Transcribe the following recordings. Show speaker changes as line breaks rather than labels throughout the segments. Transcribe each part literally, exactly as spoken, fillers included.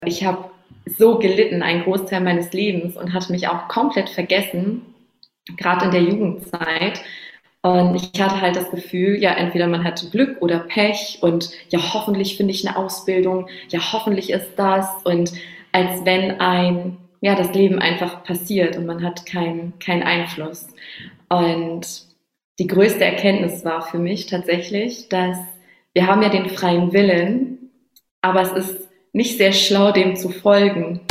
Ich habe so gelitten, einen Großteil meines Lebens und hatte mich auch komplett vergessen, gerade in der Jugendzeit. Und ich hatte halt das Gefühl, ja, entweder man hatte Glück oder Pech und ja, hoffentlich finde ich eine Ausbildung, ja, hoffentlich ist das und als wenn ein, ja, das Leben einfach passiert und man hat keinen keinen Einfluss. Und die größte Erkenntnis war für mich tatsächlich, dass wir haben ja den freien Willen, aber es ist nicht sehr schlau, dem zu folgen.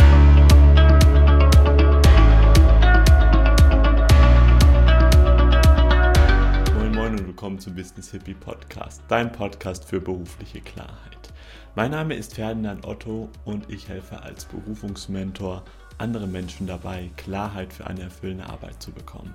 Moin Moin und willkommen zum Business Hippie Podcast, dein Podcast für berufliche Klarheit. Mein Name ist Ferdinand Otto und ich helfe als Berufungsmentor anderen Menschen dabei, Klarheit für eine erfüllende Arbeit zu bekommen.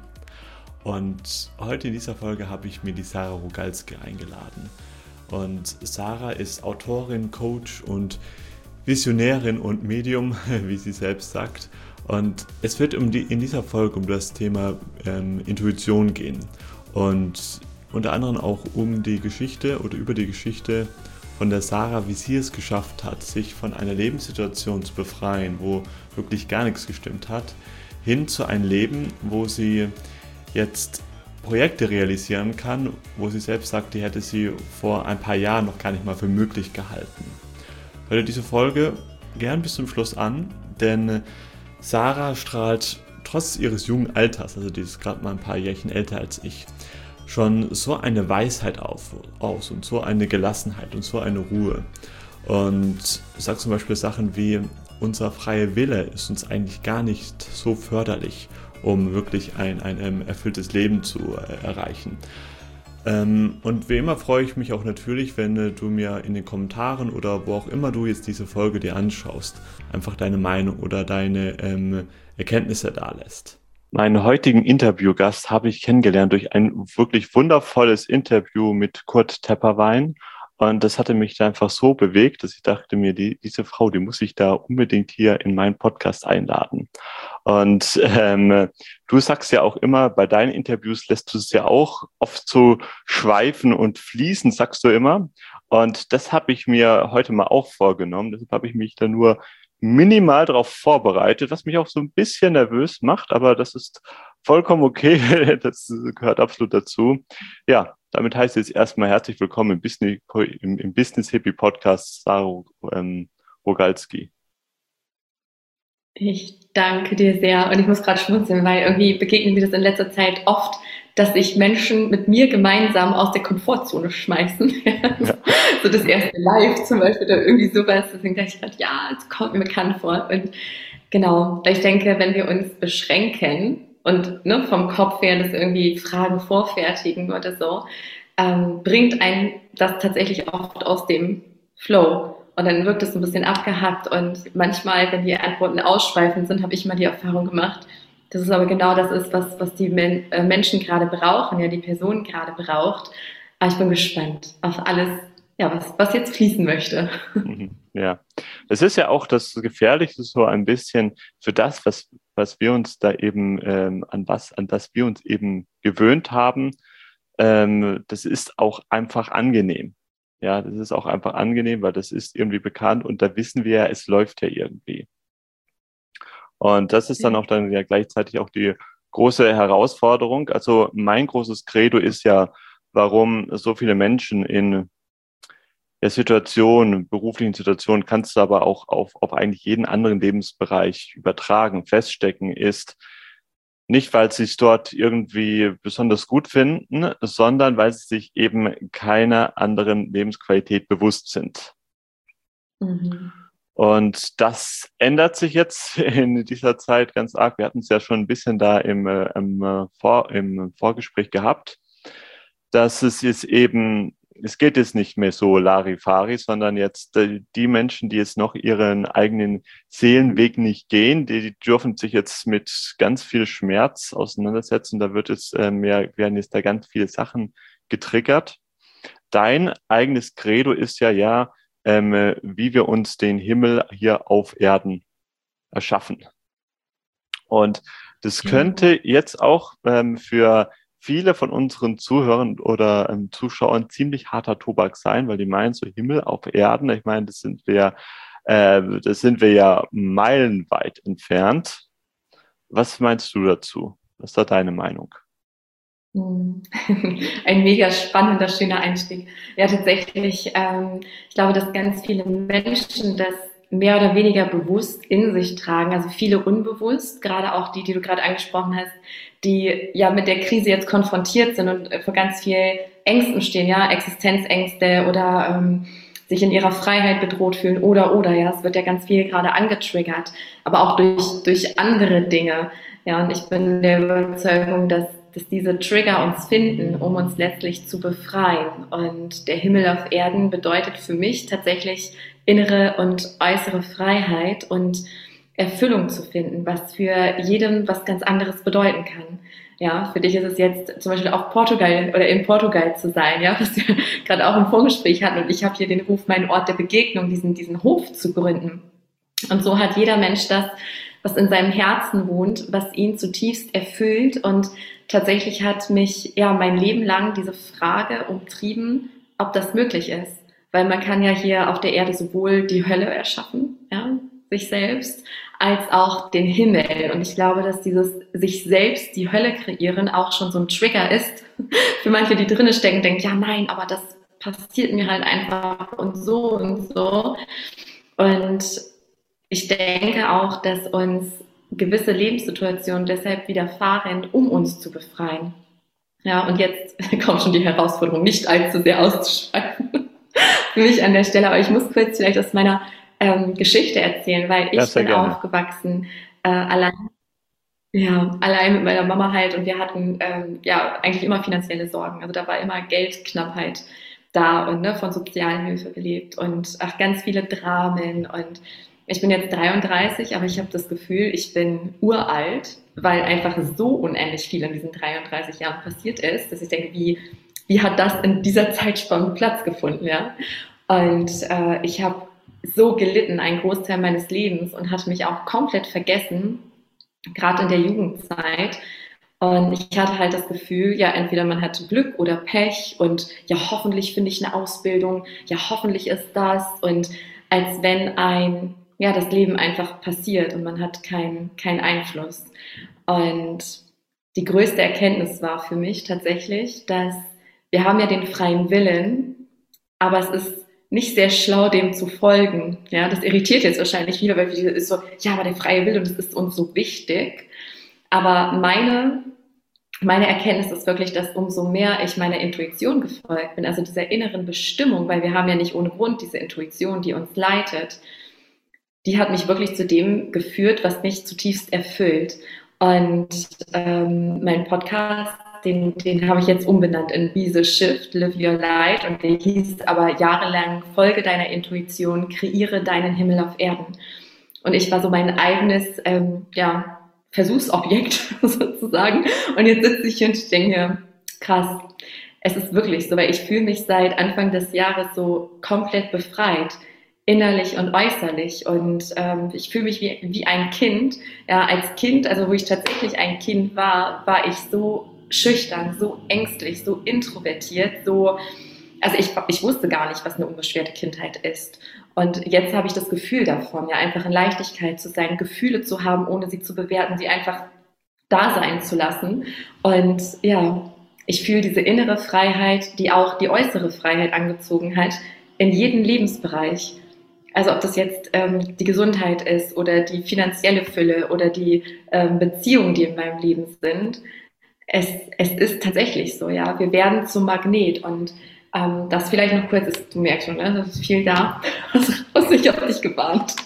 Und heute in dieser Folge habe ich mir die Sarah Rogalski eingeladen. Und Sarah ist Autorin, Coach und Visionärin und Medium, wie sie selbst sagt. Und es wird um die, in dieser Folge um das Thema ähm, Intuition gehen. Und unter anderem auch um die Geschichte oder über die Geschichte von der Sarah, wie sie es geschafft hat, sich von einer Lebenssituation zu befreien, wo wirklich gar nichts gestimmt hat, hin zu einem Leben, wo sie jetzt Projekte realisieren kann, wo sie selbst sagt, die hätte sie vor ein paar Jahren noch gar nicht mal für möglich gehalten. Hör dir diese Folge gern bis zum Schluss an, denn Sarah strahlt trotz ihres jungen Alters, also die ist gerade mal ein paar Jährchen älter als ich, schon so eine Weisheit auf, aus und so eine Gelassenheit und so eine Ruhe. Und sagt zum Beispiel Sachen wie, unser freier Wille ist uns eigentlich gar nicht so förderlich, um wirklich ein, ein erfülltes Leben zu äh, erreichen. Ähm, und wie immer freue ich mich auch natürlich, wenn äh, du mir in den Kommentaren oder wo auch immer du jetzt diese Folge dir anschaust, einfach deine Meinung oder deine ähm, Erkenntnisse dalässt. Meinen heutigen Interviewgast habe ich kennengelernt durch ein wirklich wundervolles Interview mit Kurt Tepperwein. Und das hatte mich da einfach so bewegt, dass ich dachte mir, die, diese Frau, die muss ich da unbedingt hier in meinen Podcast einladen. Und ähm, du sagst ja auch immer, bei deinen Interviews lässt du es ja auch oft so schweifen und fließen, sagst du immer. Und das habe ich mir heute mal auch vorgenommen. Deshalb habe ich mich da nur minimal darauf vorbereitet, was mich auch so ein bisschen nervös macht, aber das ist vollkommen okay. Das gehört absolut dazu. Ja, damit heißt jetzt erstmal herzlich willkommen im Business, im, im Business Hippie Podcast, Sarah ähm, Rogalski.
Ich danke dir sehr und ich muss gerade schmunzeln, weil irgendwie begegnet mir das in letzter Zeit oft, dass sich Menschen mit mir gemeinsam aus der Komfortzone schmeißen.
Ja.
So das erste Live zum Beispiel oder irgendwie sowas. Deswegen dachte ich gerade, ja, es kommt mir bekannt vor. Und genau, weil ich denke, wenn wir uns beschränken und ne, vom Kopf her das irgendwie Fragen vorfertigen oder so, ähm, bringt einen das tatsächlich oft aus dem Flow. Und dann wirkt es so ein bisschen abgehackt und manchmal, wenn die Antworten ausschweifend sind, habe ich mal die Erfahrung gemacht, dass es aber genau das ist, was, was die Men äh, Menschen gerade brauchen, ja, die Person gerade braucht. Aber ich bin gespannt auf alles, ja, was, was jetzt fließen möchte.
Ja, es ist ja auch das Gefährliche so ein bisschen für das, was, was wir uns da eben, ähm, an was, an das wir uns eben gewöhnt haben. Ähm, das ist auch einfach angenehm. Ja, das ist auch einfach angenehm, weil das ist irgendwie bekannt und da wissen wir ja, es läuft ja irgendwie. Und das ist dann auch dann ja gleichzeitig auch die große Herausforderung. Also mein großes Credo ist ja, warum so viele Menschen in der Situation, beruflichen Situation, kannst du aber auch auf, auf eigentlich jeden anderen Lebensbereich übertragen, feststecken, ist nicht, weil sie es dort irgendwie besonders gut finden, sondern weil sie sich eben keiner anderen Lebensqualität bewusst sind.
Mhm.
Und das ändert sich jetzt in dieser Zeit ganz arg. Wir hatten es ja schon ein bisschen da im, äh, im, äh, Vor, im Vorgespräch gehabt, dass es jetzt eben, es geht jetzt nicht mehr so Larifari, sondern jetzt äh, die Menschen, die jetzt noch ihren eigenen Seelenweg nicht gehen, die, die dürfen sich jetzt mit ganz viel Schmerz auseinandersetzen. Da wird es äh, mehr, werden jetzt da ganz viele Sachen getriggert. Dein eigenes Credo ist ja, ja, ähm, wie wir uns den Himmel hier auf Erden erschaffen. Und das könnte jetzt auch ähm, für viele von unseren Zuhörern oder ähm, Zuschauern ziemlich harter Tobak sein, weil die meinen so Himmel auf Erden, ich meine, das sind wir Äh, da sind wir ja meilenweit entfernt. Was meinst du dazu? Was ist da deine Meinung?
Ein mega spannender, schöner Einstieg. Ja, tatsächlich, ähm, ich glaube, dass ganz viele Menschen das mehr oder weniger bewusst in sich tragen, also viele unbewusst, gerade auch die, die du gerade angesprochen hast, die ja mit der Krise jetzt konfrontiert sind und vor ganz viel Ängsten stehen, ja, Existenzängste oder ähm, sich in ihrer Freiheit bedroht fühlen oder, oder, ja, es wird ja ganz viel gerade angetriggert, aber auch durch, durch andere Dinge, ja, und ich bin der Überzeugung, dass dass diese Trigger uns finden, um uns letztlich zu befreien. Und der Himmel auf Erden bedeutet für mich tatsächlich innere und äußere Freiheit und Erfüllung zu finden, was für jedem was ganz anderes bedeuten kann. Ja, für dich ist es jetzt zum Beispiel auch Portugal oder in Portugal zu sein, ja, was wir gerade auch im Vorgespräch hatten. Und ich habe hier den Ruf, meinen Ort der Begegnung, diesen, diesen Hof zu gründen. Und so hat jeder Mensch das, was in seinem Herzen wohnt, was ihn zutiefst erfüllt. Und tatsächlich hat mich ja mein Leben lang diese Frage umtrieben, ob das möglich ist. Weil man kann ja hier auf der Erde sowohl die Hölle erschaffen, ja, sich selbst, als auch den Himmel. Und ich glaube, dass dieses sich selbst die Hölle kreieren auch schon so ein Trigger ist für manche, die drinnen stecken, denken, ja nein, aber das passiert mir halt einfach und so und so. Und ich denke auch, dass uns gewisse Lebenssituationen deshalb widerfahren, um uns zu befreien. Ja, und jetzt kommt schon die Herausforderung, nicht allzu sehr auszuschreiben für mich an der Stelle. Aber ich muss kurz vielleicht aus meiner ähm, Geschichte erzählen, weil ich bin gerne. aufgewachsen äh, allein, ja, allein mit meiner Mama halt, und wir hatten ähm, ja eigentlich immer finanzielle Sorgen. Also da war immer Geldknappheit da und ne, von Sozialhilfe gelebt und ach, ganz viele Dramen. Und ich bin jetzt dreiunddreißig, aber ich habe das Gefühl, ich bin uralt, weil einfach so unendlich viel in diesen dreiunddreißig Jahren passiert ist, dass ich denke, wie, wie hat das in dieser Zeitspanne Platz gefunden, ja? Und äh, ich habe so gelitten, einen Großteil meines Lebens, und hatte mich auch komplett vergessen, gerade in der Jugendzeit. Und ich hatte halt das Gefühl, ja, entweder man hat Glück oder Pech und ja, hoffentlich finde ich eine Ausbildung, ja, hoffentlich ist das, und als wenn ein ja, das Leben einfach passiert und man hat keinen keinen Einfluss. Und die größte Erkenntnis war für mich tatsächlich, dass wir haben ja den freien Willen, aber es ist nicht sehr schlau, dem zu folgen. Ja, das irritiert jetzt wahrscheinlich viele, weil es ist so, ja, aber der freie Wille, und das ist uns so wichtig. Aber meine, meine Erkenntnis ist wirklich, dass umso mehr ich meiner Intuition gefolgt bin, also dieser inneren Bestimmung, weil wir haben ja nicht ohne Grund diese Intuition, die uns leitet, die hat mich wirklich zu dem geführt, was mich zutiefst erfüllt. Und ähm, mein Podcast, den, den habe ich jetzt umbenannt in Be the Shift, Live Your Light. Und der hieß aber jahrelang: Folge deiner Intuition, kreiere deinen Himmel auf Erden. Und ich war so mein eigenes ähm, ja, Versuchsobjekt sozusagen. Und jetzt sitze ich hier und denke, krass, es ist wirklich so, weil ich fühle mich seit Anfang des Jahres so komplett befreit, innerlich und äußerlich, und ähm, ich fühle mich wie, wie ein Kind. Ja, als Kind, also wo ich tatsächlich ein Kind war, war ich so schüchtern, so ängstlich, so introvertiert, so, also ich, ich wusste gar nicht, was eine unbeschwerte Kindheit ist. Und jetzt habe ich das Gefühl davon, ja, einfach in Leichtigkeit zu sein, Gefühle zu haben, ohne sie zu bewerten, sie einfach da sein zu lassen. Und ja, ich fühle diese innere Freiheit, die auch die äußere Freiheit angezogen hat, in jedem Lebensbereich. Also ob das jetzt ähm, die Gesundheit ist oder die finanzielle Fülle oder die ähm, Beziehungen, die in meinem Leben sind. Es, es ist tatsächlich so, ja. Wir werden zum Magnet, und ähm, das vielleicht noch kurz ist, du merkst schon, ne? Das ist viel da. Also ich habe dich gewarnt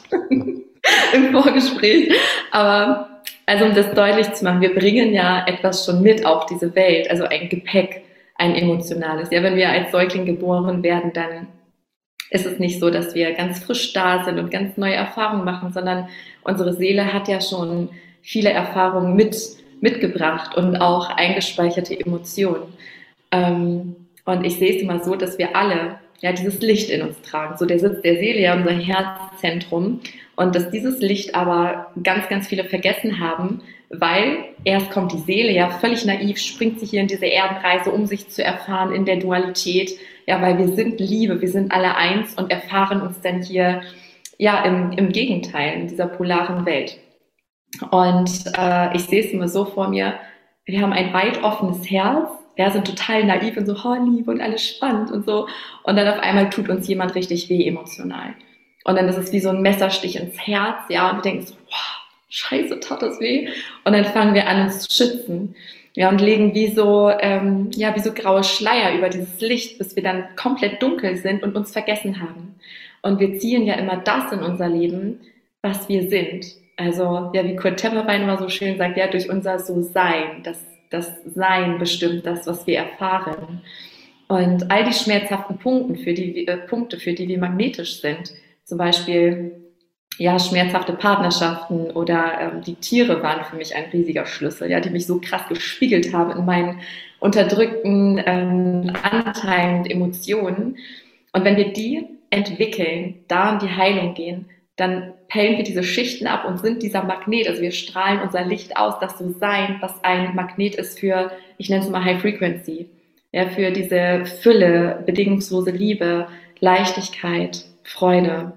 im Vorgespräch. Aber also um das deutlich zu machen, wir bringen ja etwas schon mit auf diese Welt, also ein Gepäck, ein emotionales. Ja, wenn wir als Säugling geboren werden, dann ist es nicht so, dass wir ganz frisch da sind und ganz neue Erfahrungen machen, sondern unsere Seele hat ja schon viele Erfahrungen mit, mitgebracht und auch eingespeicherte Emotionen. Ähm, und ich sehe es immer so, dass wir alle ja dieses Licht in uns tragen. So der Sitz der Seele, ja, unser Herzzentrum. Und dass dieses Licht aber ganz, ganz viele vergessen haben, weil erst kommt die Seele, ja, völlig naiv, springt sie hier in diese Erdenreise, um sich zu erfahren in der Dualität. Ja, weil wir sind Liebe, wir sind alle eins und erfahren uns dann hier ja, im, im Gegenteil, in dieser polaren Welt. Und äh, ich sehe es immer so vor mir, wir haben ein weit offenes Herz, ja, sind total naiv und so, oh, Liebe und alles spannend und so. Und dann auf einmal tut uns jemand richtig weh emotional. Und dann ist es wie so ein Messerstich ins Herz, ja, und wir denken so, wow, scheiße, tat das weh. Und dann fangen wir an, uns zu schützen. Ja, und legen wie so, ähm, ja, wie so graue Schleier über dieses Licht, bis wir dann komplett dunkel sind und uns vergessen haben. Und wir ziehen ja immer das in unser Leben, was wir sind. Also, ja, wie Kurt Tepperwein immer so schön sagt, ja, durch unser So-Sein, das, das Sein bestimmt das, was wir erfahren. Und all die schmerzhaften Punkte, für die, äh, Punkte, für die wir magnetisch sind, zum Beispiel, ja, schmerzhafte Partnerschaften oder ähm, die Tiere waren für mich ein riesiger Schlüssel, ja, die mich so krass gespiegelt haben in meinen unterdrückten ähm, Anteilen und Emotionen. Und wenn wir die entwickeln, da in die Heilung gehen, dann pellen wir diese Schichten ab und sind dieser Magnet, also wir strahlen unser Licht aus, das So-Sein, was ein Magnet ist für, ich nenne es mal High Frequency, ja, für diese Fülle, bedingungslose Liebe, Leichtigkeit, Freude.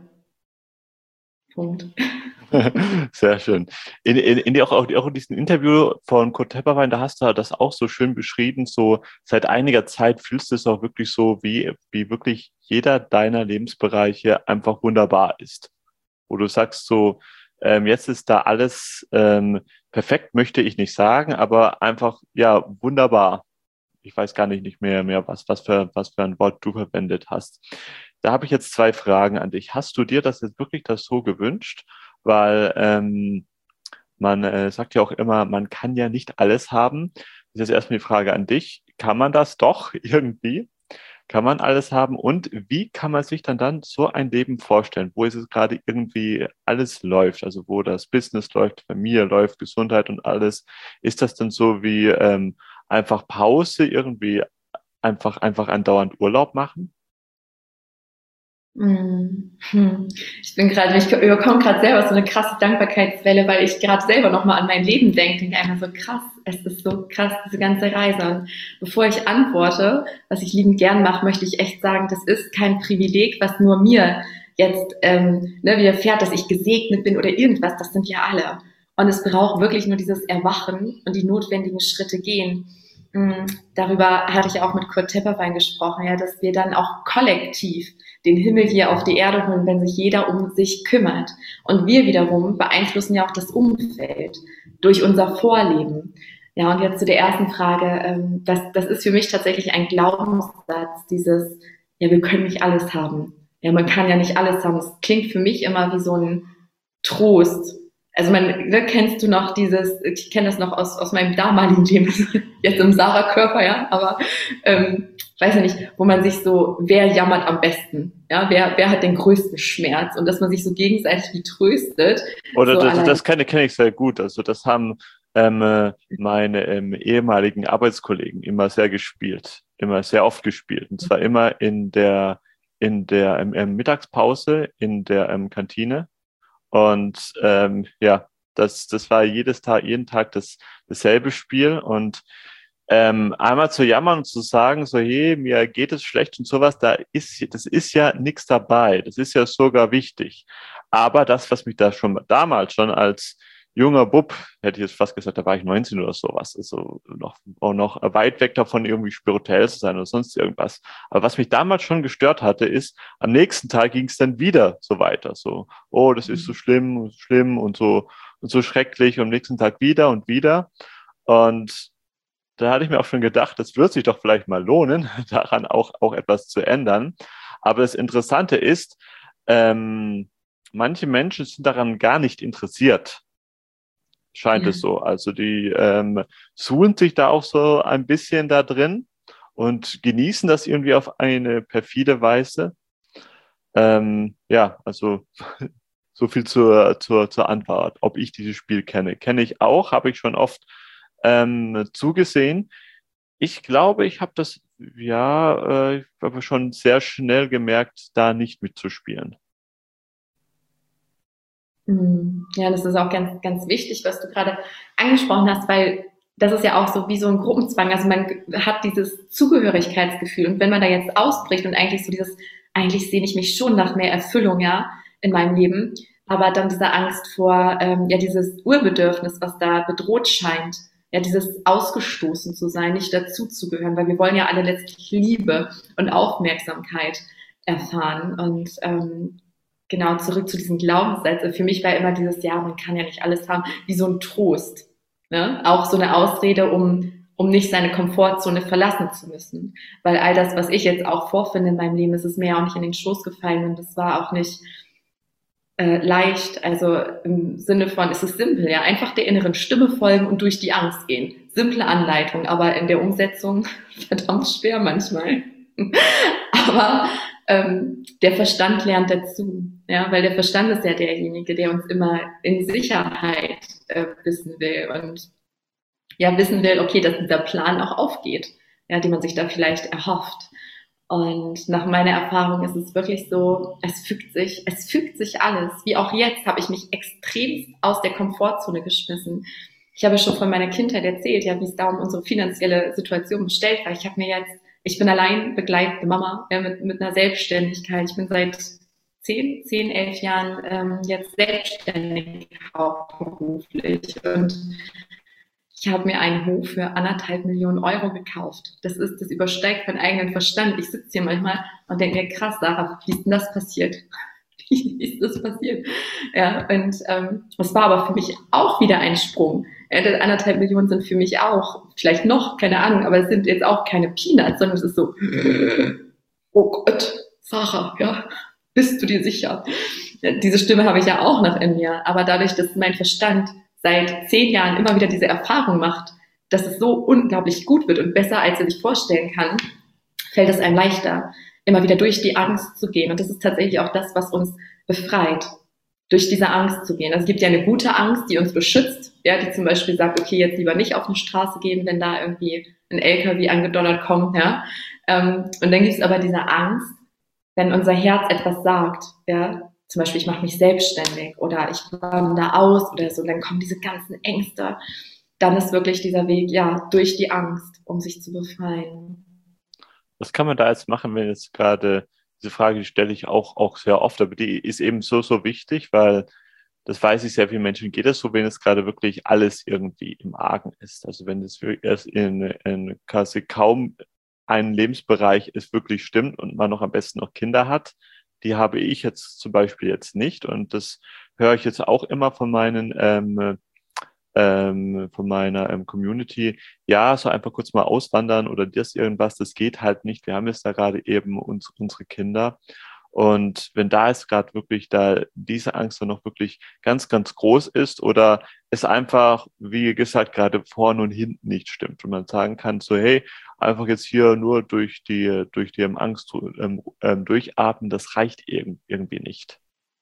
Punkt.
Sehr schön. In, in, in auch, auch in diesem Interview von Kurt Tepperwein, da hast du das auch so schön beschrieben, so seit einiger Zeit fühlst du es auch wirklich so, wie, wie wirklich jeder deiner Lebensbereiche einfach wunderbar ist. Wo du sagst so, ähm, jetzt ist da alles ähm, perfekt, möchte ich nicht sagen, aber einfach, ja, wunderbar. Ich weiß gar nicht, nicht mehr, mehr was, was, für, was für ein Wort du verwendet hast. Da habe ich jetzt zwei Fragen an dich. Hast du dir das jetzt wirklich das so gewünscht? Weil ähm, man äh, sagt ja auch immer, man kann ja nicht alles haben. Das ist jetzt erstmal die Frage an dich. Kann man das doch irgendwie? Kann man alles haben? Und wie kann man sich dann dann so ein Leben vorstellen, wo es gerade irgendwie alles läuft, also wo das Business läuft, Familie läuft, Gesundheit und alles. Ist das dann so wie ähm, einfach Pause, irgendwie einfach, einfach andauernd Urlaub machen?
Hm. Ich bin gerade, ich überkomme gerade selber so eine krasse Dankbarkeitswelle, weil ich gerade selber nochmal an mein Leben denke. Und einfach so krass, es ist so krass, diese ganze Reise. Und bevor ich antworte, was ich liebend gern mache, möchte ich echt sagen, das ist kein Privileg, was nur mir jetzt ähm, ne, widerfährt, dass ich gesegnet bin oder irgendwas. Das sind ja alle. Und es braucht wirklich nur dieses Erwachen und die notwendigen Schritte gehen. Mhm. Darüber hatte ich auch mit Kurt Tepperwein gesprochen, ja, dass wir dann auch kollektiv den Himmel hier auf die Erde holen, wenn sich jeder um sich kümmert. Und wir wiederum beeinflussen ja auch das Umfeld durch unser Vorleben. Ja, und jetzt zu der ersten Frage. Ähm, das, das ist für mich tatsächlich ein Glaubenssatz, dieses, ja, wir können nicht alles haben. Ja, man kann ja nicht alles haben. Es klingt für mich immer wie so ein Trost. Also man, ne, kennst du noch dieses, ich kenne das noch aus, aus meinem damaligen Leben, jetzt im Sarah-Körper, ja, aber ähm, weiß ja nicht, wo man sich so, wer jammert am besten, ja, wer, wer hat den größten Schmerz und dass man sich so gegenseitig wie tröstet.
Oder
so
das, das kenne, kenne ich sehr gut, also das haben ähm, meine ähm, ehemaligen Arbeitskollegen immer sehr gespielt, immer sehr oft gespielt und zwar immer in der, in der ähm, ähm, Mittagspause, in der ähm, Kantine. Und ähm, ja, das, das war jedes Tag, jeden Tag das, dasselbe Spiel. Und ähm, einmal zu jammern und zu sagen, so, hey, mir geht es schlecht und sowas, da ist, das ist ja nichts dabei. Das ist ja sogar wichtig. Aber das, was mich da schon damals schon als junger Bub, hätte ich jetzt fast gesagt, da war ich neunzehn oder sowas, also noch, auch noch weit weg davon, irgendwie spirituell zu sein oder sonst irgendwas. Aber was mich damals schon gestört hatte, ist, am nächsten Tag ging es dann wieder so weiter, so, oh, das ist so schlimm, schlimm und so, und so schrecklich und am nächsten Tag wieder und wieder. Und da hatte ich mir auch schon gedacht, das wird sich doch vielleicht mal lohnen, daran auch, auch etwas zu ändern. Aber das Interessante ist, ähm, manche Menschen sind daran gar nicht interessiert. Scheint
ja.
es so. Also die ähm, suhlen sich da auch so ein bisschen da drin und genießen das irgendwie auf eine perfide Weise. Ähm, ja, also so viel zur, zur, zur Antwort, ob ich dieses Spiel kenne. Kenne ich auch, habe ich schon oft ähm, zugesehen. Ich glaube, ich habe das, ja, äh, ich habe schon sehr schnell gemerkt, da nicht mitzuspielen.
Ja, das ist auch ganz, ganz wichtig, was du gerade angesprochen hast, weil das ist ja auch so wie so ein Gruppenzwang. Also man hat dieses Zugehörigkeitsgefühl und wenn man da jetzt ausbricht und eigentlich so dieses, eigentlich sehne ich mich schon nach mehr Erfüllung, ja, in meinem Leben, aber dann diese Angst vor, ähm, ja, dieses Urbedürfnis, was da bedroht scheint, ja, dieses ausgestoßen zu sein, nicht dazuzugehören, weil wir wollen ja alle letztlich Liebe und Aufmerksamkeit erfahren. Und ähm, genau, zurück zu diesen Glaubenssätzen. Für mich war immer dieses, ja, man kann ja nicht alles haben, wie so ein Trost. Ne? Auch so eine Ausrede, um um nicht seine Komfortzone verlassen zu müssen. Weil all das, was ich jetzt auch vorfinde in meinem Leben, ist es mir ja auch nicht in den Schoß gefallen und es war auch nicht äh, leicht, also im Sinne von, es ist simpel, ja, einfach der inneren Stimme folgen und durch die Angst gehen. Simple Anleitung, aber in der Umsetzung verdammt schwer manchmal. Aber ähm, der Verstand lernt dazu, ja, weil der Verstand ist ja derjenige, der uns immer in Sicherheit äh, wissen will und ja wissen will, okay, dass dieser Plan auch aufgeht, ja, den man sich da vielleicht erhofft. Und nach meiner Erfahrung ist es wirklich so, es fügt sich, es fügt sich alles. Wie auch jetzt habe ich mich extrem aus der Komfortzone geschmissen. Ich habe schon von meiner Kindheit erzählt, ja, wie es da um unsere finanzielle Situation bestellt war. Ich habe mir jetzt, ich bin allein begleitende Mama, ja, mit, mit einer Selbstständigkeit. Ich bin seit zehn, zehn, elf Jahren ähm, jetzt selbstständig hauptberuflich und ich habe mir einen Hof für anderthalb Millionen Euro gekauft. Das ist, das übersteigt meinen eigenen Verstand. Ich sitze hier manchmal und denke mir, krass, Sarah, wie ist denn das passiert? Wie ist das passiert? Ja, und ähm, das war aber für mich auch wieder ein Sprung. Ja, das anderthalb Millionen sind für mich auch, vielleicht noch, keine Ahnung, aber es sind jetzt auch keine Peanuts, sondern es ist so, oh Gott, Sarah, ja, bist du dir sicher? Ja, diese Stimme habe ich ja auch noch in mir, aber dadurch, dass mein Verstand seit zehn Jahren immer wieder diese Erfahrung macht, dass es so unglaublich gut wird und besser, als er sich vorstellen kann, fällt es einem leichter, immer wieder durch die Angst zu gehen. Und das ist tatsächlich auch das, was uns befreit, durch diese Angst zu gehen. Also es gibt ja eine gute Angst, die uns beschützt, ja, die zum Beispiel sagt, okay, jetzt lieber nicht auf eine Straße gehen, wenn da irgendwie ein L K W angedonnert kommt, ja. Und dann gibt es aber diese Angst, wenn unser Herz etwas sagt, ja, zum Beispiel, ich mache mich selbstständig oder ich wandere aus oder so, dann kommen diese ganzen Ängste. Dann ist wirklich dieser Weg, ja, durch die Angst, um sich zu befreien.
Was kann man da jetzt machen, wenn jetzt gerade, diese Frage, die stelle ich auch, auch sehr oft, aber die ist eben so, so wichtig, weil das weiß ich, sehr vielen Menschen geht es so, wenn es gerade wirklich alles irgendwie im Argen ist. Also wenn es erst in, in quasi kaum einen Lebensbereich es wirklich stimmt und man noch am besten noch Kinder hat, die habe ich jetzt zum Beispiel jetzt nicht und das höre ich jetzt auch immer von meinen ähm, ähm, von meiner ähm, Community. Ja, so einfach kurz mal auswandern oder das irgendwas, das geht halt nicht. Wir haben jetzt da gerade eben uns, unsere Kinder und wenn da jetzt gerade wirklich da diese Angst dann noch wirklich ganz, ganz groß ist oder es einfach, wie gesagt, gerade vorne und hinten nicht stimmt und man sagen kann so, hey, einfach jetzt hier nur durch die, durch die Angst ähm, ähm, durchatmen, das reicht irgendwie nicht.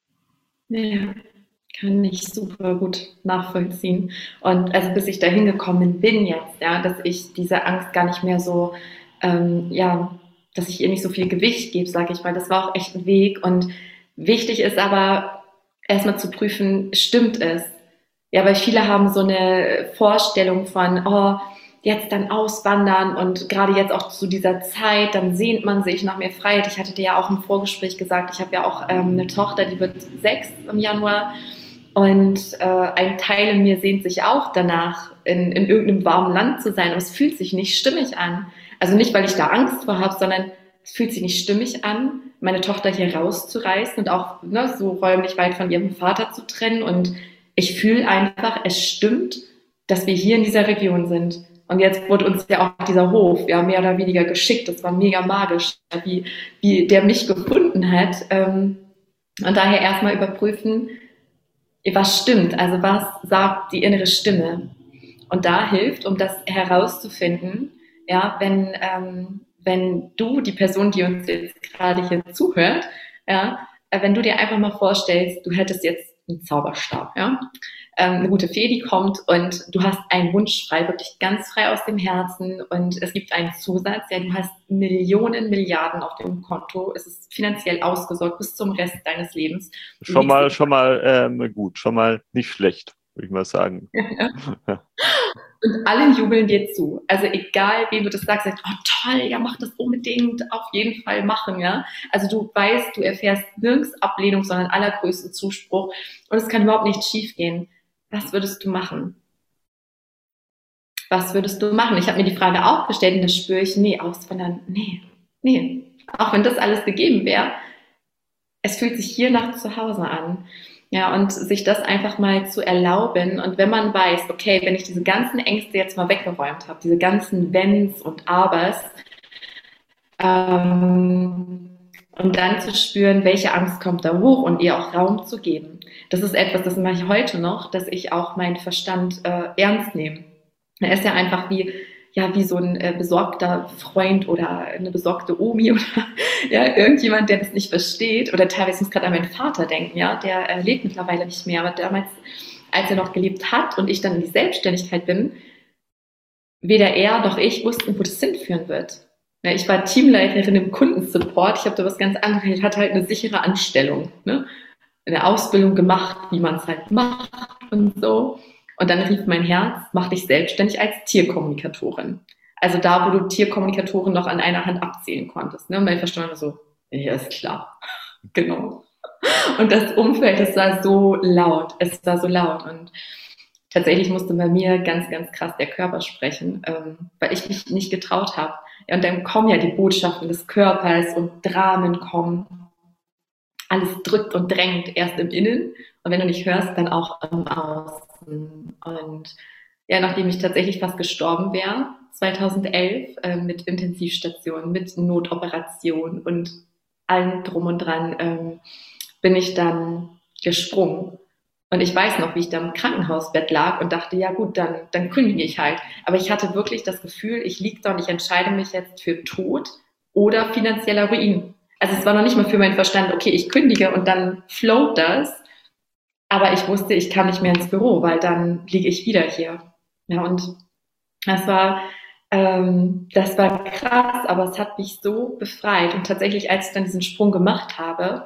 Ja, kann ich super gut nachvollziehen. Und also bis ich dahin gekommen bin jetzt, ja, dass ich diese Angst gar nicht mehr so, ähm, ja, dass ich ihr nicht so viel Gewicht gebe, sage ich mal. Das war auch echt ein Weg. Und wichtig ist aber erstmal zu prüfen, stimmt es? Ja, weil viele haben so eine Vorstellung von, oh, jetzt dann auswandern und gerade jetzt auch zu dieser Zeit, dann sehnt man sich nach mehr Freiheit. Ich hatte dir ja auch im Vorgespräch gesagt, ich habe ja auch ähm, eine Tochter, die wird sechs im Januar und äh, ein Teil in mir sehnt sich auch danach, in, in irgendeinem warmen Land zu sein, aber es fühlt sich nicht stimmig an. Also nicht, weil ich da Angst vor habe, sondern es fühlt sich nicht stimmig an, meine Tochter hier rauszureißen und auch ne, so räumlich weit von ihrem Vater zu trennen und ich fühle einfach, es stimmt, dass wir hier in dieser Region sind. Und jetzt wurde uns ja auch dieser Hof ja mehr oder weniger geschickt. Das war mega magisch, wie, wie der mich gefunden hat. Und daher erstmal überprüfen, was stimmt, also was sagt die innere Stimme. Und da hilft, um das herauszufinden, ja, wenn, ähm, wenn du, die Person, die uns jetzt gerade hier zuhört, ja, wenn du dir einfach mal vorstellst, du hättest jetzt einen Zauberstab, ja, eine gute Fee, die kommt und du hast einen Wunsch frei, wirklich ganz frei aus dem Herzen und es gibt einen Zusatz, ja, du hast Millionen, Milliarden auf dem Konto, es ist finanziell ausgesorgt bis zum Rest deines Lebens.
Schon mal, schon mal ähm, gut, schon mal nicht schlecht. würde ich mal sagen.
Und alle jubeln dir zu. Also egal, wem du das sagst, sagst, oh toll, ja, mach das unbedingt, auf jeden Fall machen, ja. Also du weißt, du erfährst nirgends Ablehnung, sondern allergrößten Zuspruch. Und es kann überhaupt nicht schief gehen. Was würdest du machen? Was würdest du machen? Ich habe mir die Frage auch gestellt und das spüre ich, nee, auswandern, nee, nee. Auch wenn das alles gegeben wäre, es fühlt sich hier nach zu Hause an. Ja, und sich das einfach mal zu erlauben. Und wenn man weiß, okay, wenn ich diese ganzen Ängste jetzt mal weggeräumt habe, diese ganzen Wenns und Abers, ähm, und dann zu spüren, welche Angst kommt da hoch und ihr auch Raum zu geben. Das ist etwas, das mache ich heute noch, dass ich auch meinen Verstand äh, ernst nehme. Er ist ja einfach wie, ja, wie so ein äh, besorgter Freund oder eine besorgte Omi oder ja, irgendjemand, der das nicht versteht. Oder teilweise muss ich gerade an meinen Vater denken, ja, der äh, lebt mittlerweile nicht mehr, aber damals, als er noch gelebt hat und ich dann in die Selbstständigkeit bin, weder er noch ich wussten, wo das hinführen wird. Ja, ich war Teamleiterin im Kundensupport, ich habe da was ganz anderes, ich hatte halt eine sichere Anstellung, ne? Eine Ausbildung gemacht, wie man es halt macht und so. Und dann rief mein Herz, mach dich selbstständig als Tierkommunikatorin. Also da, wo du Tierkommunikatoren noch an einer Hand abzählen konntest. Ne? Und mein Verstand war so, ja, ist klar. Genau. Und das Umfeld, es war so laut. Es war so laut. Und tatsächlich musste bei mir ganz, ganz krass der Körper sprechen, ähm, weil ich mich nicht getraut habe. Ja, und dann kommen ja die Botschaften des Körpers und Dramen kommen. Alles drückt und drängt erst im Innen und wenn du nicht hörst, dann auch im Außen. Und ja, nachdem ich tatsächlich fast gestorben wäre, zweitausendelf, äh, mit Intensivstation, mit Notoperation und allem drum und dran, ähm, bin ich dann gesprungen. Und ich weiß noch, wie ich da im Krankenhausbett lag und dachte, ja gut, dann, dann kündige ich halt. Aber ich hatte wirklich das Gefühl, ich liege da und ich entscheide mich jetzt für Tod oder finanzieller Ruin. Also es war noch nicht mal für meinen Verstand, okay, ich kündige und dann float das. Aber ich wusste, ich kann nicht mehr ins Büro, weil dann liege ich wieder hier. Ja, und das war, ähm, das war krass, aber es hat mich so befreit. Und tatsächlich, als ich dann diesen Sprung gemacht habe,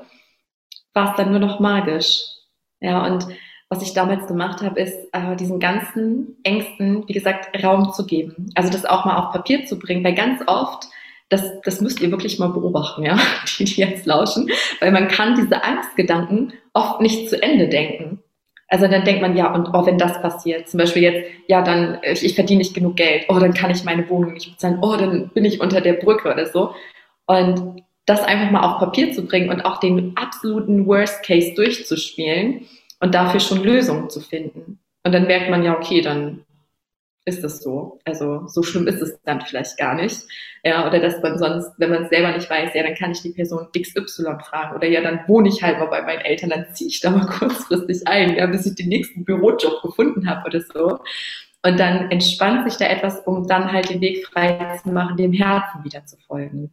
war es dann nur noch magisch. Ja, und was ich damals gemacht habe, ist, äh, diesen ganzen Ängsten, wie gesagt, Raum zu geben. Also das auch mal auf Papier zu bringen, weil ganz oft, das, das müsst ihr wirklich mal beobachten, ja, die, die jetzt lauschen, weil man kann diese Angstgedanken oft nicht zu Ende denken. Also dann denkt man, ja, und oh, wenn das passiert, zum Beispiel jetzt, ja, dann, ich, ich verdiene nicht genug Geld, oh, dann kann ich meine Wohnung nicht bezahlen, oh, dann bin ich unter der Brücke oder so. Und das einfach mal auf Papier zu bringen und auch den absoluten Worst Case durchzuspielen und dafür schon Lösungen zu finden. Und dann merkt man ja, okay, dann ist es so. Also so schlimm ist es dann vielleicht gar nicht. Ja, oder dass man sonst, wenn man es selber nicht weiß, ja, dann kann ich die Person X Y fragen. Oder ja, dann wohne ich halt mal bei meinen Eltern, dann ziehe ich da mal kurzfristig ein, ja, bis ich den nächsten Bürojob gefunden habe oder so. Und dann entspannt sich da etwas, um dann halt den Weg frei zu machen, dem Herzen wieder zu folgen.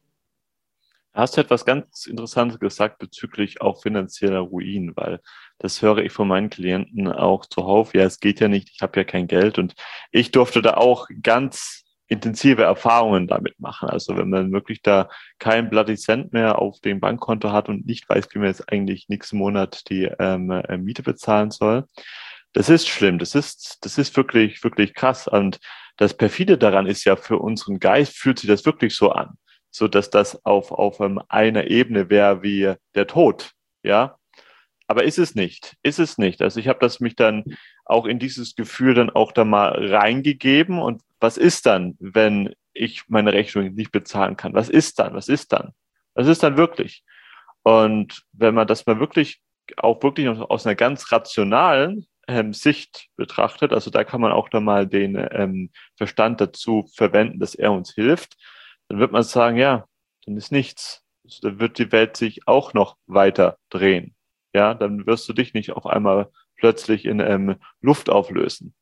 Da hast du etwas ganz Interessantes gesagt bezüglich auch finanzieller Ruin, weil das höre ich von meinen Klienten auch zuhauf. Ja, es geht ja nicht, ich habe ja kein Geld und ich durfte da auch ganz intensive Erfahrungen damit machen. Also wenn man wirklich da kein Bloody Cent mehr auf dem Bankkonto hat und nicht weiß, wie man jetzt eigentlich nächsten Monat die ähm, Miete bezahlen soll, das ist schlimm. Das ist, das ist wirklich, wirklich krass. Und das Perfide daran ist ja, für unseren Geist fühlt sich das wirklich so an, so dass das auf, auf um, einer Ebene wäre wie der Tod, ja. Aber ist es nicht, ist es nicht. Also ich habe das mich dann auch in dieses Gefühl dann auch da mal reingegeben. Und was ist dann, wenn ich meine Rechnung nicht bezahlen kann? Was ist dann? Was ist dann? Was ist dann wirklich? Und wenn man das mal wirklich auch wirklich aus einer ganz rationalen ähm, Sicht betrachtet, also da kann man auch dann mal den ähm, Verstand dazu verwenden, dass er uns hilft, dann wird man sagen, ja, dann ist nichts. Also dann wird die Welt sich auch noch weiter drehen. Ja, dann wirst du dich nicht auf einmal plötzlich in ähm, Luft auflösen.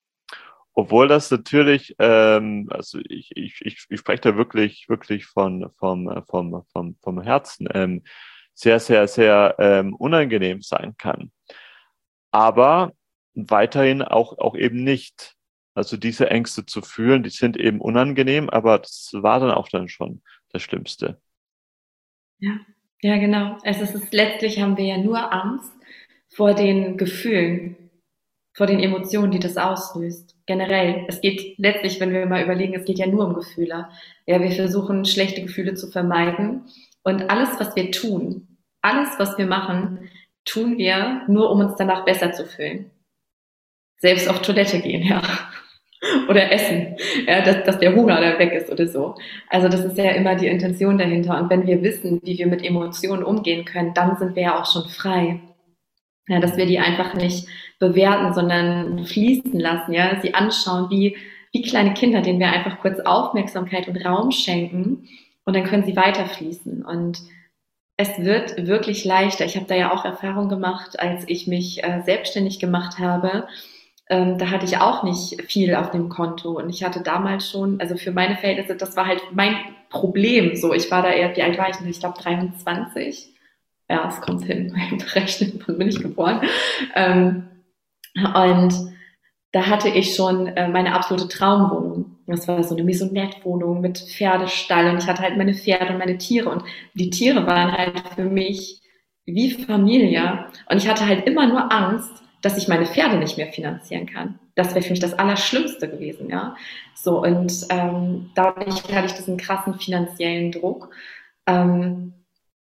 Obwohl das natürlich, ähm, also ich, ich, ich, ich spreche da wirklich, wirklich von, vom, vom, vom, vom Herzen, ähm, sehr, sehr, sehr ähm, unangenehm sein kann. Aber weiterhin auch, auch eben nicht. Also diese Ängste zu fühlen, die sind eben unangenehm, aber das war dann auch dann schon das Schlimmste.
Ja, ja, genau. Also es ist letztlich haben wir ja nur Angst vor den Gefühlen. vor den Emotionen, die das auslöst. Generell. Es geht letztlich, wenn wir mal überlegen, es geht ja nur um Gefühle. Ja, wir versuchen, schlechte Gefühle zu vermeiden. Und alles, was wir tun, alles, was wir machen, tun wir nur, um uns danach besser zu fühlen. Selbst auf Toilette gehen, ja. Oder essen, ja, dass, dass der Hunger da weg ist oder so. Also das ist ja immer die Intention dahinter. Und wenn wir wissen, wie wir mit Emotionen umgehen können, dann sind wir ja auch schon frei. Ja, dass wir die einfach nicht bewerten, sondern fließen lassen, ja, sie anschauen, wie, wie kleine Kinder, denen wir einfach kurz Aufmerksamkeit und Raum schenken und dann können sie weiterfließen. Und es wird wirklich leichter. Ich habe da ja auch Erfahrung gemacht, als ich mich äh, selbstständig gemacht habe. Ähm, da hatte ich auch nicht viel auf dem Konto und ich hatte damals schon, also für meine Verhältnisse, das war halt mein Problem. So, ich war da eher, wie alt war ich denn? Ich glaube dreiundzwanzig. Ja, es kommt hin, beim Berechnen, wann bin ich geboren. Ähm, und da hatte ich schon äh, meine absolute Traumwohnung. Das war so eine Maisonette-Wohnung mit Pferdestall und ich hatte halt meine Pferde und meine Tiere und die Tiere waren halt für mich wie Familie und ich hatte halt immer nur Angst, dass ich meine Pferde nicht mehr finanzieren kann. Das wäre für mich das Allerschlimmste gewesen, ja. So, und ähm, dadurch hatte ich diesen krassen finanziellen Druck. Ähm,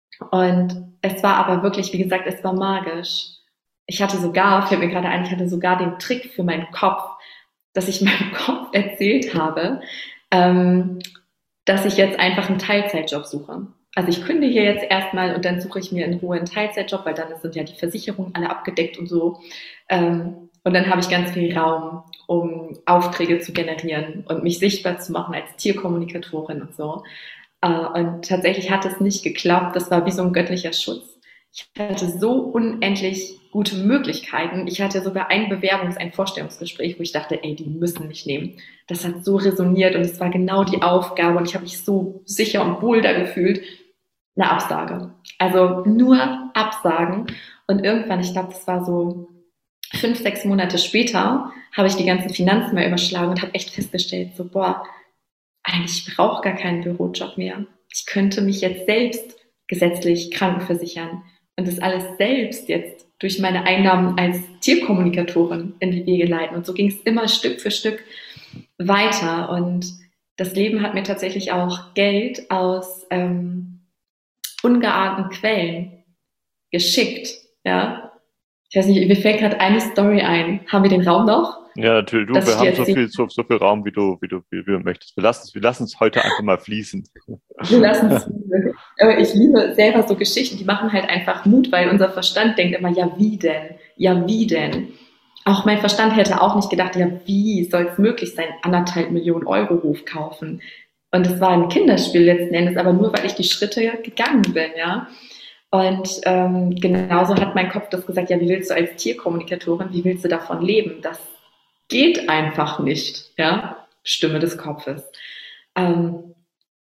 und es war aber wirklich, wie gesagt, es war magisch. Ich hatte sogar, fällt mir gerade ein, ich hatte sogar den Trick für meinen Kopf, dass ich meinem Kopf erzählt habe, ähm, dass ich jetzt einfach einen Teilzeitjob suche. Also ich kündige jetzt erstmal und dann suche ich mir in Ruhe einen Teilzeitjob, weil dann sind ja die Versicherungen alle abgedeckt und so. Ähm, und dann habe ich ganz viel Raum, um Aufträge zu generieren und mich sichtbar zu machen als Tierkommunikatorin und so. Äh, und tatsächlich hat es nicht geklappt. Das war wie so ein göttlicher Schutz. Ich hatte so unendlich gute Möglichkeiten. Ich hatte sogar ein Bewerbungs-, ein Vorstellungsgespräch, wo ich dachte, ey, die müssen mich nehmen. Das hat so resoniert und es war genau die Aufgabe und ich habe mich so sicher und wohl da gefühlt. Eine Absage. Also nur Absagen. Und irgendwann, ich glaube, das war so fünf, sechs Monate später, habe ich die ganzen Finanzen mal überschlagen und habe echt festgestellt, so, boah, eigentlich brauche ich gar keinen Bürojob mehr. Ich könnte mich jetzt selbst gesetzlich krankenversichern und das alles selbst jetzt durch meine Einnahmen als Tierkommunikatorin in die Wege leiten. Und so ging es immer Stück für Stück weiter. Und das Leben hat mir tatsächlich auch Geld aus ähm, ungeahnten Quellen geschickt. Ja, ich weiß nicht, mir fällt gerade eine Story ein. Haben wir den Raum noch?
Ja, natürlich. Du, wir haben so viel, so, so viel Raum, wie du, wie du, wie du möchtest. Wir lassen es, wir lassen es heute einfach mal fließen.
Wir lassen es fließen. Aber ich liebe selber so Geschichten, die machen halt einfach Mut, weil unser Verstand denkt immer, ja, wie denn? Ja, wie denn? Auch mein Verstand hätte auch nicht gedacht, ja, wie soll es möglich sein, anderthalb Millionen Euro Hof kaufen? Und es war ein Kinderspiel letzten Endes, aber nur, weil ich die Schritte gegangen bin, ja. Und ähm, genauso hat mein Kopf das gesagt, ja, wie willst du als Tierkommunikatorin, wie willst du davon leben? Das geht einfach nicht, ja, Stimme des Kopfes. Ähm,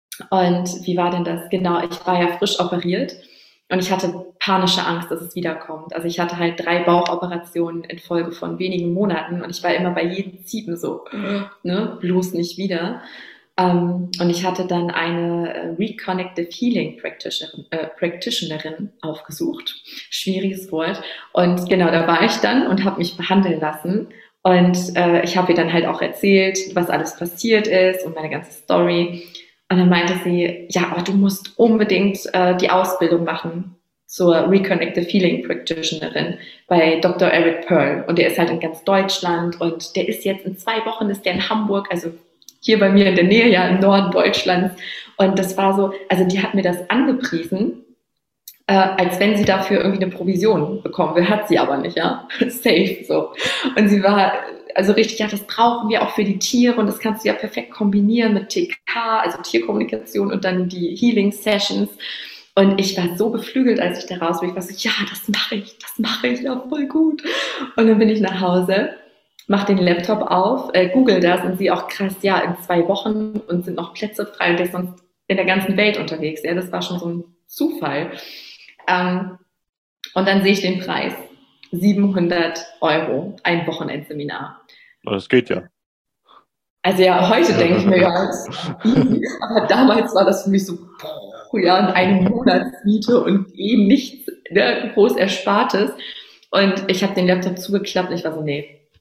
und wie war denn das? Genau, ich war ja frisch operiert und ich hatte panische Angst, dass es wiederkommt. Also ich hatte halt drei Bauchoperationen in Folge von wenigen Monaten und ich war immer bei jedem Ziepen so, ne, bloß nicht wieder. Um, und ich hatte dann eine uh, Reconnective Healing Practitionerin, äh, Practitionerin aufgesucht. Schwieriges Wort. Und genau, da war ich dann und habe mich behandeln lassen. Und äh, ich habe ihr dann halt auch erzählt, was alles passiert ist und meine ganze Story. Und dann meinte sie, ja, aber du musst unbedingt äh, die Ausbildung machen zur Reconnective Healing Practitionerin bei Doktor Eric Pearl. Und der ist halt in ganz Deutschland und der ist jetzt in zwei Wochen ist der in Hamburg, also hier bei mir in der Nähe, ja, im Norden Deutschlands. Und das war so, also die hat mir das angepriesen, äh, als wenn sie dafür irgendwie eine Provision bekommen will. Hat sie aber nicht, ja. Safe, so. Und sie war also richtig, ja, das brauchen wir auch für die Tiere und das kannst du ja perfekt kombinieren mit T K, also Tierkommunikation und dann die Healing Sessions. Und ich war so beflügelt, als ich da raus bin. Ich war so, ja, das mache ich, das mache ich, ja, voll gut. Und dann bin ich nach Hause, mach den Laptop auf, äh, google das und sehe auch krass, ja, in zwei Wochen und sind noch Plätze frei und der ist sonst in der ganzen Welt unterwegs. Ja, das war schon so ein Zufall. Ähm, und dann sehe ich den Preis. siebenhundert Euro, ein Wochenendseminar.
Das geht ja.
Also ja, heute denke ich mir, ja, das, aber damals war das für mich so, boah, ja, eine Monatsmiete und eben nichts, ne, groß Erspartes. Und ich habe den Laptop zugeklappt und ich war so, nee,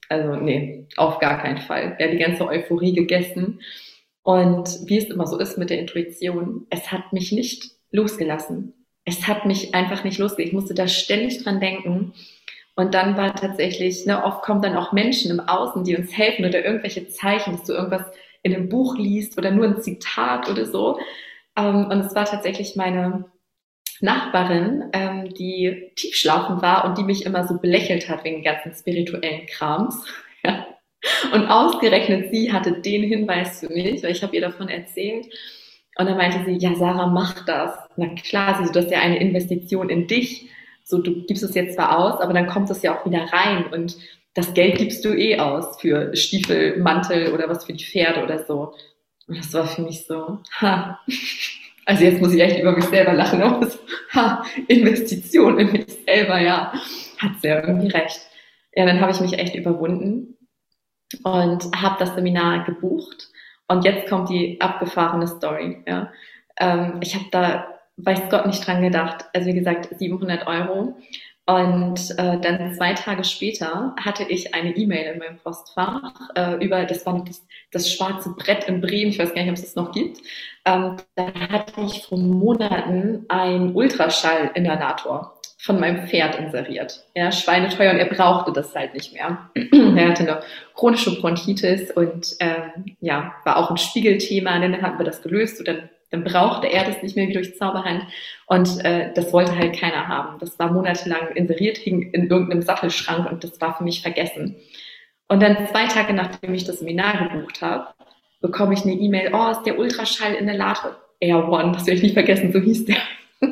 Also nee, auf gar keinen Fall. Ja, die ganze Euphorie gegessen. Und wie es immer so ist mit der Intuition, es hat mich nicht losgelassen. Es hat mich einfach nicht losgelassen. Ich musste da ständig dran denken. Und dann war tatsächlich, ne, oft kommen dann auch Menschen im Außen, die uns helfen oder irgendwelche Zeichen, dass du irgendwas in einem Buch liest oder nur ein Zitat oder so. Ähm, und es war tatsächlich meine Nachbarin, ähm, die tiefschlafend war und die mich immer so belächelt hat wegen ganzen spirituellen Krams. Ja. Und ausgerechnet sie hatte den Hinweis für mich, weil ich habe ihr davon erzählt. Und dann meinte sie, ja, Sarah, mach das. Na klar, sie, du hast ja eine Investition in dich. So, du gibst es jetzt zwar aus, aber dann kommt es ja auch wieder rein. Und das Geld gibst du eh aus für Stiefel, Mantel oder was für die Pferde oder so. Und das war für mich so, ha. Also jetzt muss ich echt über mich selber lachen. Aber so, ha, Investition in mich selber, ja. Hat sie ja irgendwie recht. Ja, dann habe ich mich echt überwunden und habe das Seminar gebucht. Und jetzt kommt die abgefahrene Story. Ja. Ähm, ich habe da, weiß Gott, nicht dran gedacht. Also wie gesagt, siebenhundert Euro. Und äh, dann zwei Tage später hatte ich eine E-Mail in meinem Postfach äh, über, das war das, das schwarze Brett in Bremen, ich weiß gar nicht, ob es das noch gibt. Ähm, da hatte ich vor Monaten einen Ultraschall-Inhalator von meinem Pferd inseriert. Ja, schweineteuer, und er brauchte das halt nicht mehr. Er hatte eine chronische Bronchitis und ähm, ja, war auch ein Spiegelthema. Dann hatten wir das gelöst und dann, dann brauchte er das nicht mehr wie durch Zauberhand. Und äh, das wollte halt keiner haben. Das war monatelang inseriert, hing in irgendeinem Sattelschrank und das war für mich vergessen. Und dann zwei Tage nachdem ich das Seminar gebucht habe, bekomme ich eine E-Mail, oh, ist der Ultraschall-Inhalator Air One, das werde ich nicht vergessen, so hieß der.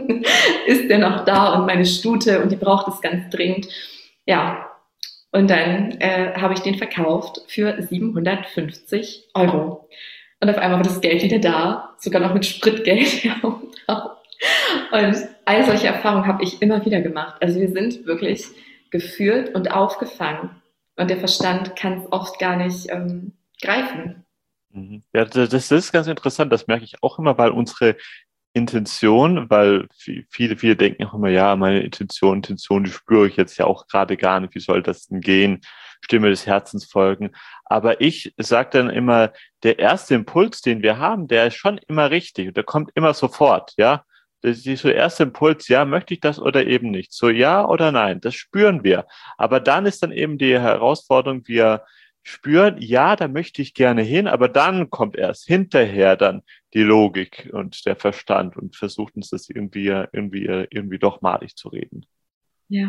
Ist der noch da und meine Stute und die braucht es ganz dringend. Ja, und dann äh, habe ich den verkauft für siebenhundertfünfzig Euro. Und auf einmal war das Geld wieder da, sogar noch mit Spritgeld. Und all solche Erfahrungen habe ich immer wieder gemacht. Also wir sind wirklich geführt und aufgefangen. Und der Verstand kann es oft gar nicht ähm, greifen.
Ja, das ist ganz interessant. Das merke ich auch immer, weil unsere Intention, weil viele, viele denken auch immer, ja, meine Intention, Intention, die spüre ich jetzt ja auch gerade gar nicht. Wie soll das denn gehen? Stimme des Herzens folgen. Aber ich sage dann immer, der erste Impuls, den wir haben, der ist schon immer richtig und der kommt immer sofort, ja. Das ist so der erste Impuls, ja, möchte ich das oder eben nicht? So ja oder nein, das spüren wir. Aber dann ist dann eben die Herausforderung, wir spüren, ja, da möchte ich gerne hin, aber dann kommt erst hinterher dann die Logik und der Verstand und versucht uns das irgendwie, irgendwie, irgendwie doch malig zu reden.
Ja,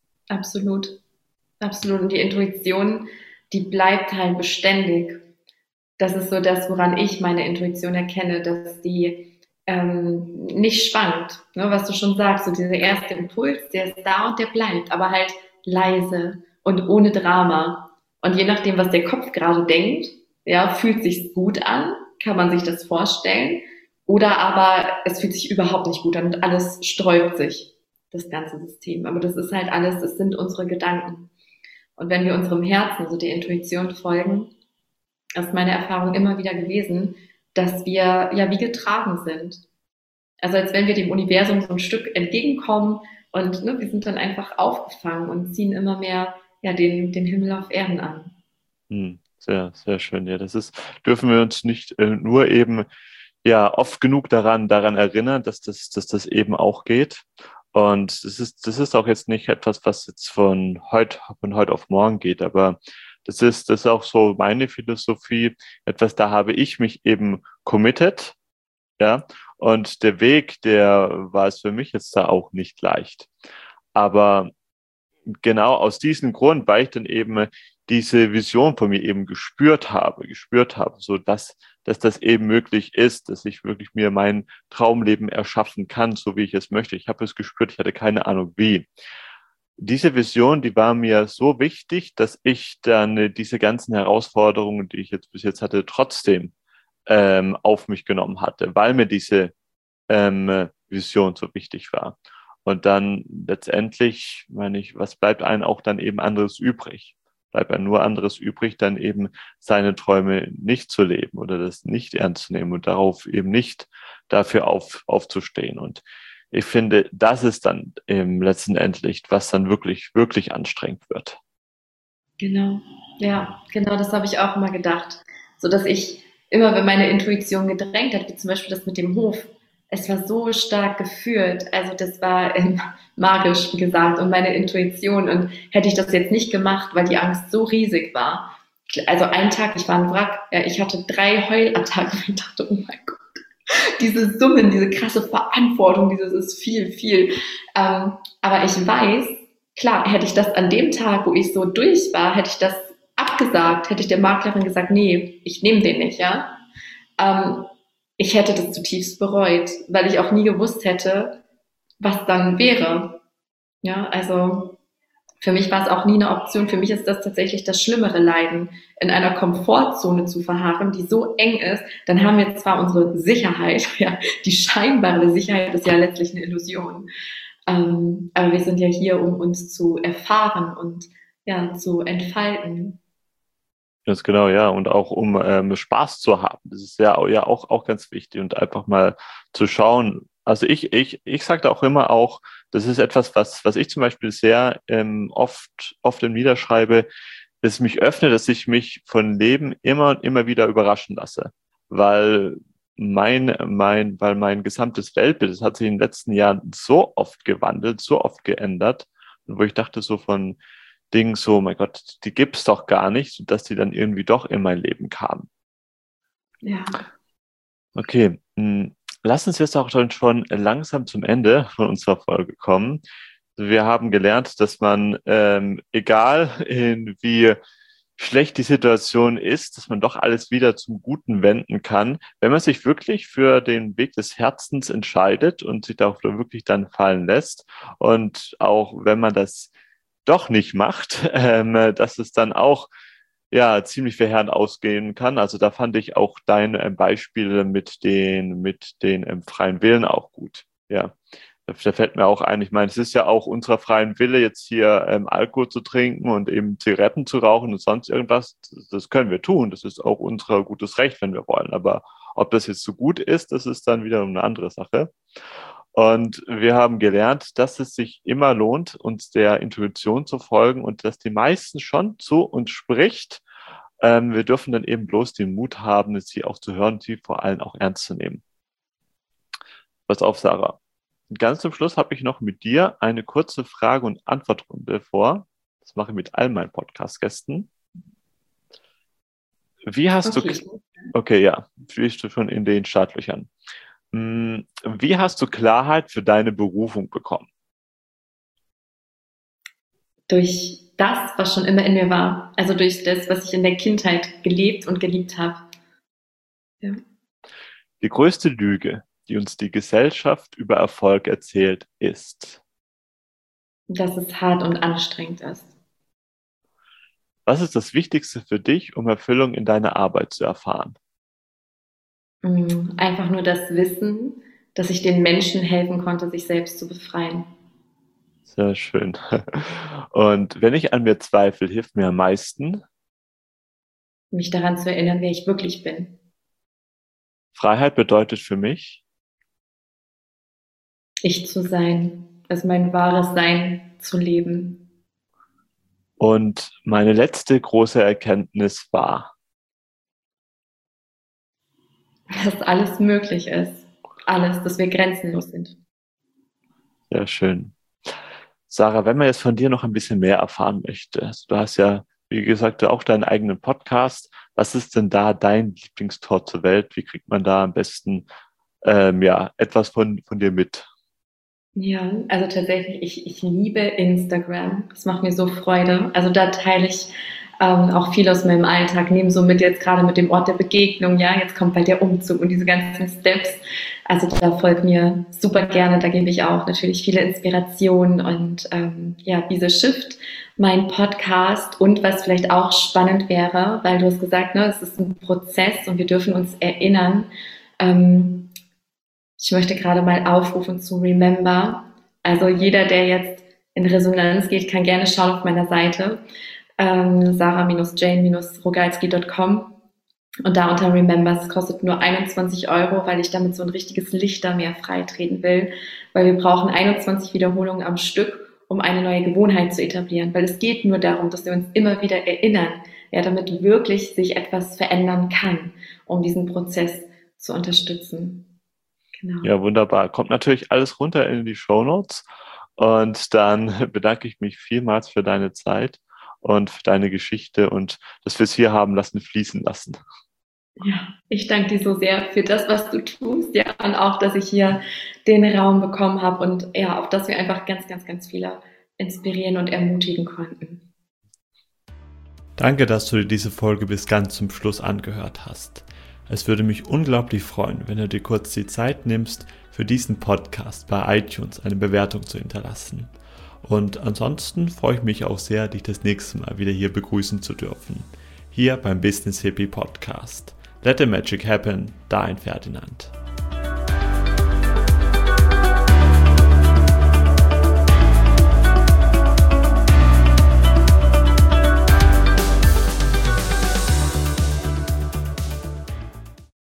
absolut. Absolut. Und die Intuition, die bleibt halt beständig. Das ist so das, woran ich meine Intuition erkenne, dass die ähm, nicht schwankt. Ne, was du schon sagst, so dieser erste Impuls, der ist da und der bleibt, aber halt leise und ohne Drama. Und je nachdem, was der Kopf gerade denkt, ja, fühlt sich's gut an, kann man sich das vorstellen, oder aber es fühlt sich überhaupt nicht gut an und alles sträubt sich, das ganze System. Aber das ist halt alles, es sind unsere Gedanken. Und wenn wir unserem Herzen, also der Intuition folgen, ist meine Erfahrung immer wieder gewesen, dass wir ja wie getragen sind. Also als wenn wir dem Universum so ein Stück entgegenkommen und ne, wir sind dann einfach aufgefangen und ziehen immer mehr ja, den, den Himmel auf Erden an.
Hm, sehr, sehr schön. Ja, das ist, dürfen wir uns nicht äh, nur eben ja oft genug daran, daran erinnern, dass das, dass das eben auch geht. Und das ist, das ist auch jetzt nicht etwas, was jetzt von heute, von heute auf morgen geht, aber das ist, das ist auch so meine Philosophie. Etwas, da habe ich mich eben committed, ja. Und der Weg, der war es für mich jetzt da auch nicht leicht. Aber genau aus diesem Grund, weil ich dann eben diese Vision von mir eben gespürt habe, gespürt habe, so dass, dass das eben möglich ist, dass ich wirklich mir mein Traumleben erschaffen kann, so wie ich es möchte. Ich habe es gespürt, ich hatte keine Ahnung wie. Diese Vision, die war mir so wichtig, dass ich dann diese ganzen Herausforderungen, die ich jetzt bis jetzt hatte, trotzdem ähm, auf mich genommen hatte, weil mir diese ähm, Vision so wichtig war. Und dann letztendlich, meine ich, was bleibt einem auch dann eben anderes übrig? Bleibt einem nur anderes übrig, dann eben seine Träume nicht zu leben oder das nicht ernst zu nehmen und darauf eben nicht dafür auf, aufzustehen. Und ich finde, das ist dann eben letztendlich, was dann wirklich, wirklich anstrengend wird.
Genau. Ja, genau, das habe ich auch immer gedacht. So dass ich immer, wenn meine Intuition gedrängt hat, wie zum Beispiel das mit dem Hof, es war so stark geführt. Also das war ähm, magisch, wie gesagt, und meine Intuition. Und hätte ich das jetzt nicht gemacht, weil die Angst so riesig war. Also einen Tag, ich war ein Wrack, ja, ich hatte drei Heulattacken. Ich dachte, oh mein Gott, diese Summen, diese krasse Verantwortung, dieses ist viel, viel. Ähm, aber ich weiß, klar, hätte ich das an dem Tag, wo ich so durch war, hätte ich das abgesagt, hätte ich der Maklerin gesagt, nee, ich nehme den nicht, ja. Ähm, Ich hätte das zutiefst bereut, weil ich auch nie gewusst hätte, was dann wäre. Ja, also für mich war es auch nie eine Option. Für mich ist das tatsächlich das schlimmere Leiden, in einer Komfortzone zu verharren, die so eng ist. Dann haben wir zwar unsere Sicherheit, ja, die scheinbare Sicherheit ist ja letztlich eine Illusion. Ähm, aber wir sind ja hier, um uns zu erfahren und ja, zu entfalten.
Ganz genau, ja. Und auch um ähm, Spaß zu haben. Das ist ja, au- ja auch, auch ganz wichtig und einfach mal zu schauen. Also ich, ich, ich sage da auch immer auch, das ist etwas, was, was ich zum Beispiel sehr ähm, oft, oft niederschreibe, dass ich mich öffne, dass ich mich von Leben immer und immer wieder überraschen lasse. Weil mein, mein, weil mein gesamtes Weltbild, das hat sich in den letzten Jahren so oft gewandelt, so oft geändert. Und wo ich dachte so von, Ding so, mein Gott, die gibt's doch gar nicht, sodass die dann irgendwie doch in mein Leben kamen.
Ja,
Okay, mh, lass uns jetzt auch schon, schon langsam zum Ende von unserer Folge kommen. Wir haben gelernt, dass man, ähm, egal in wie schlecht die Situation ist, dass man doch alles wieder zum Guten wenden kann, wenn man sich wirklich für den Weg des Herzens entscheidet und sich darauf wirklich dann fallen lässt. Und auch wenn man das doch nicht macht, ähm, dass es dann auch ja ziemlich verheerend ausgehen kann. Also da fand ich auch dein ähm, Beispiel mit den mit den ähm, freien Willen auch gut. Ja, da, da fällt mir auch ein. Ich meine, es ist ja auch unserer freien Wille, jetzt hier ähm, Alkohol zu trinken und eben Zigaretten zu rauchen und sonst irgendwas. Das, das können wir tun. Das ist auch unser gutes Recht, wenn wir wollen. Aber ob das jetzt so gut ist, das ist dann wieder eine andere Sache. Und wir haben gelernt, dass es sich immer lohnt, uns der Intuition zu folgen und dass die meisten schon zu uns spricht. Ähm, wir dürfen dann eben bloß den Mut haben, sie auch zu hören, sie vor allem auch ernst zu nehmen. Pass auf, Sarah. Ganz zum Schluss habe ich noch mit dir eine kurze Frage- und Antwortrunde vor. Das mache ich mit all meinen Podcast-Gästen. Wie hast du,
okay.
okay, ja, bist du schon in den Startlöchern. Hm, Wie hast du Klarheit für deine Berufung bekommen?
Durch das, was schon immer in mir war. Also durch das, was ich in der Kindheit gelebt und geliebt habe. Ja.
Die größte Lüge, die uns die Gesellschaft über Erfolg erzählt, ist:
Dass es hart und anstrengend ist.
Was ist das Wichtigste für dich, um Erfüllung in deiner Arbeit zu erfahren?
Mm, Einfach nur das Wissen, dass ich den Menschen helfen konnte, sich selbst zu befreien.
Sehr schön. Und wenn ich an mir zweifle, hilft mir am meisten:
Mich daran zu erinnern, wer ich wirklich bin.
Freiheit bedeutet für mich.
Ich zu sein, also mein wahres Sein zu leben.
Und meine letzte große Erkenntnis war:
Dass alles möglich ist. Alles, dass wir grenzenlos sind.
Sehr schön. Sarah, wenn man jetzt von dir noch ein bisschen mehr erfahren möchte, also du hast ja, wie gesagt, auch deinen eigenen Podcast. Was ist denn da dein Lieblingstor zur Welt? Wie kriegt man da am besten ähm, ja, etwas von, von dir mit?
Ja, also tatsächlich, ich, ich liebe Instagram. Das macht mir so Freude. Also da teile ich ähm, auch viel aus meinem Alltag, nehme so mit jetzt gerade mit dem Ort der Begegnung, ja, jetzt kommt bald der Umzug und diese ganzen Steps. Also da folgt mir super gerne, da gebe ich auch natürlich viele Inspirationen und ähm, ja, diese Shift, mein Podcast und was vielleicht auch spannend wäre, weil du hast gesagt, ne, es ist ein Prozess und wir dürfen uns erinnern, ähm, ich möchte gerade mal aufrufen zu Remember. Also jeder, der jetzt in Resonanz geht, kann gerne schauen auf meiner Seite ähm, sarah-jane-rogalski punkt com und da unter Remember. Es kostet nur einundzwanzig Euro, weil ich damit so ein richtiges Lichtermeer freitreten will, weil wir brauchen einundzwanzig Wiederholungen am Stück, um eine neue Gewohnheit zu etablieren, weil es geht nur darum, dass wir uns immer wieder erinnern, ja, damit wirklich sich etwas verändern kann, um diesen Prozess zu unterstützen.
Genau. Ja, wunderbar. Kommt natürlich alles runter in die Shownotes und dann bedanke ich mich vielmals für deine Zeit und für deine Geschichte und dass wir es hier haben lassen, fließen lassen.
Ja, ich danke dir so sehr für das, was du tust, ja, und auch, dass ich hier den Raum bekommen habe und ja, auch, dass wir einfach ganz, ganz, ganz viele inspirieren und ermutigen konnten.
Danke, dass du dir diese Folge bis ganz zum Schluss angehört hast. Es würde mich unglaublich freuen, wenn du dir kurz die Zeit nimmst, für diesen Podcast bei iTunes eine Bewertung zu hinterlassen. Und ansonsten freue ich mich auch sehr, dich das nächste Mal wieder hier begrüßen zu dürfen. Hier beim Business Hippie Podcast. Let the Magic Happen, dein Ferdinand.